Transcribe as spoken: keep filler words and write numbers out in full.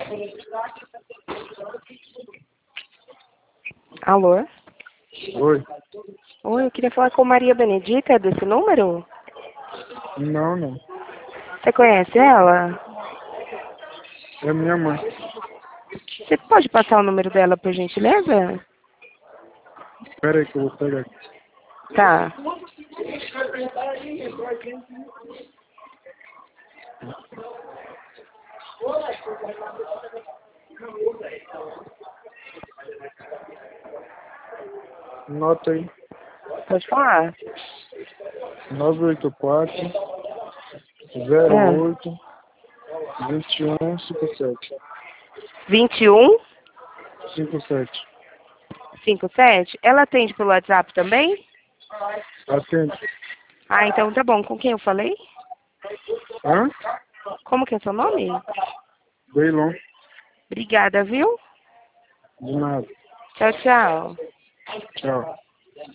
Alô? Oi. Oi, eu queria falar com Maria Benedita, é desse número? Não, não. Você conhece ela? É minha mãe. Você pode passar o número dela, por gentileza? Espera aí que eu vou pegar aqui. Tá. Nota aí. Pode falar? nove oito quatro, zero É. oito, vinte e um, cinquenta e sete. vinte e um, cinquenta e sete. cinquenta e sete? Ela atende pelo WhatsApp também? Atende. Ah, então tá bom. Com quem eu falei? Hã? Como que é seu nome? Beilon. Obrigada, viu? De nada. Tchau, tchau. Tchau.